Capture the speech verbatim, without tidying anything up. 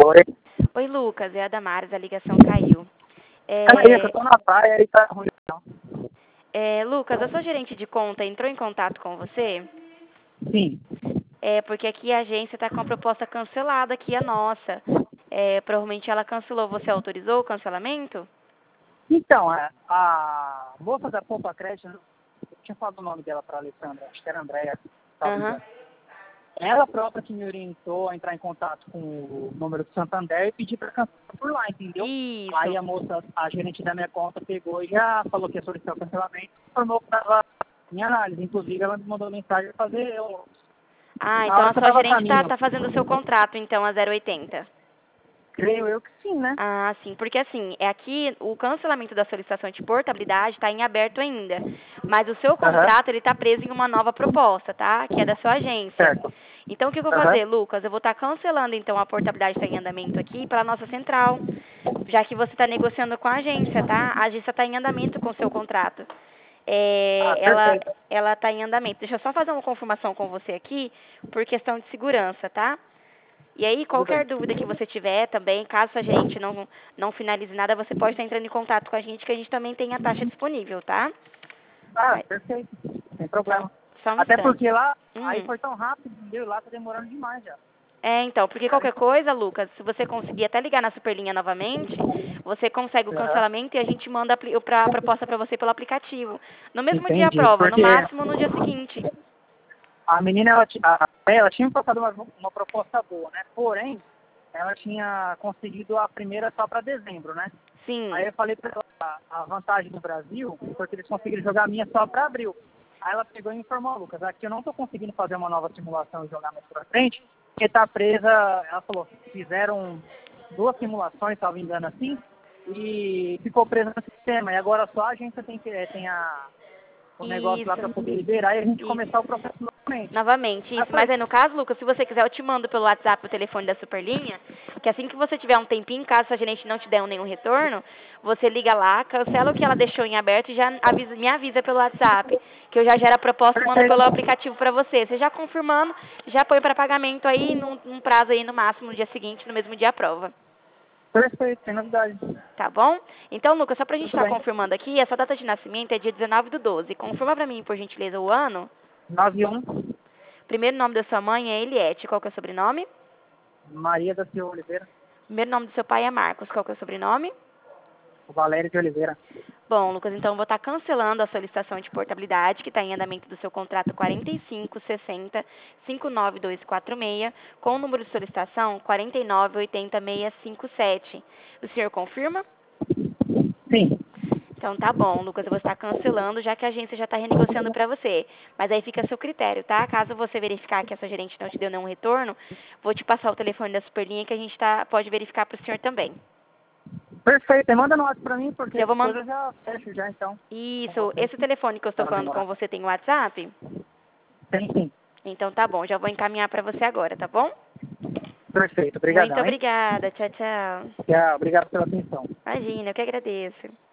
Oi. Oi, Lucas, é a Damares, a ligação caiu. É, Calma aí, que eu tô na praia e tá ruim não. é, Lucas, a sua gerente de conta entrou em contato com você? Sim. É, porque aqui a agência está com a proposta cancelada, aqui a nossa. É, provavelmente ela cancelou. Você autorizou o cancelamento? Então, a, a moça da Poupa Crédito, eu tinha falado o nome dela pra Alessandra, acho que era Andréia, salvo Aham. engano. Ela própria que me orientou a entrar em contato com o número do Santander e pedir para cancelar por lá, entendeu? Isso. Aí a moça, a gerente da minha conta, pegou e já falou que ia solicitar o cancelamento, informou que estava em análise. Inclusive, ela me mandou mensagem para fazer. Eu, Ah, na então hora a que eu sua estava a gerente está caminho, tá fazendo o seu contrato, então, a zero oitenta. creio eu que sim, né? Ah, sim, porque assim, é aqui o cancelamento da solicitação de portabilidade está em aberto ainda, mas o seu Aham, contrato ele está preso em uma nova proposta, tá? Que é da sua agência. certo. Então o que eu vou Aham, fazer, Lucas? Eu vou estar cancelando então a portabilidade que está em andamento aqui para a nossa central, já que você está negociando com a agência, tá? A agência está em andamento com o seu contrato. É, ah, ela perfeito. ela está em andamento. Deixa eu só fazer uma confirmação com você aqui, por questão de segurança, tá? E aí, Tudo qualquer bem. dúvida que você tiver também, caso a gerente não, não finalize nada, você pode estar entrando em contato com a gente, que a gente também tem a taxa disponível, tá? Ah, Mas, perfeito. Sem só, problema. só um Até instante. porque lá, aí Hum. foi tão rápido, entendeu? Lá tá demorando demais já. É, então, porque qualquer coisa, Lucas, se você conseguir até ligar na Superlinha novamente, você consegue o Aham. cancelamento e a gente manda a, apli- pra- a proposta para você pelo aplicativo. No mesmo dia a Entendi. prova, no Porque máximo no dia seguinte. a menina, ela, ti- a- ela tinha me passado uma, uma proposta boa, né? Porém, ela tinha conseguido a primeira só para dezembro, né? Aí Sim. eu falei para ela a a vantagem do Brasil, porque eles conseguiram jogar a minha só para abril. Aí ela pegou e me informou, Lucas, aqui eu não estou conseguindo fazer uma nova simulação e jogar mais para frente, porque tá presa, ela falou, fizeram duas simulações, salvo engano assim, e ficou presa no sistema. E agora só a agência tem, que, tem a, o negócio lá para Isso. poder liberar e a gente Isso. começar o processo novamente. Novamente, Aí eu isso. Mas falei, aí no caso, Lucas, se você quiser, eu te mando pelo WhatsApp o telefone da Superlinha, que assim que você tiver um tempinho, caso a gerente não te der nenhum retorno, você liga lá, cancela o que ela deixou em aberto e já avisa, me avisa pelo WhatsApp, que eu já gero a proposta e mando pelo perfeito, aplicativo para você. Você já confirmando, já põe para pagamento aí num, num prazo aí no máximo no dia seguinte, no mesmo dia a prova. perfeito, sem novidade. Tá bom? Então, Lucas, só pra gente Tudo estar bem. confirmando aqui, essa data de nascimento é dia dezenove do doze. Confirma pra mim, por gentileza, o ano. nove um, Primeiro nome da sua mãe é Eliette. Qual que é o sobrenome? Maria da Silva Oliveira, Primeiro nome do seu pai é Marcos. Qual que é o sobrenome? Valério de Oliveira. Bom, Lucas, então eu vou estar cancelando a solicitação de portabilidade que está em andamento do seu contrato quarenta e cinco sessenta cinco nove dois quatro seis, com o número de solicitação quarenta e nove oitenta seis cinco sete. O senhor confirma? Sim, Então tá bom, Lucas, eu vou estar cancelando, já que a agência já está renegociando para você. Mas aí fica a seu critério, tá? Caso você verificar que essa gerente não te deu nenhum retorno, vou te passar o telefone da Superlinha que a gente tá, pode verificar para o senhor também. perfeito. E manda no WhatsApp pra mim, porque Já vou depois mandar. eu já fecho já, então, com Isso, vocês. esse telefone que eu estou Para falando com demorar. você tem WhatsApp? Tem sim. Então tá bom, já vou encaminhar para você agora, tá bom? Perfeito. Muito Obrigadão, hein? obrigada, tchau, tchau. Tchau. Obrigado pela atenção. Imagina, eu que agradeço.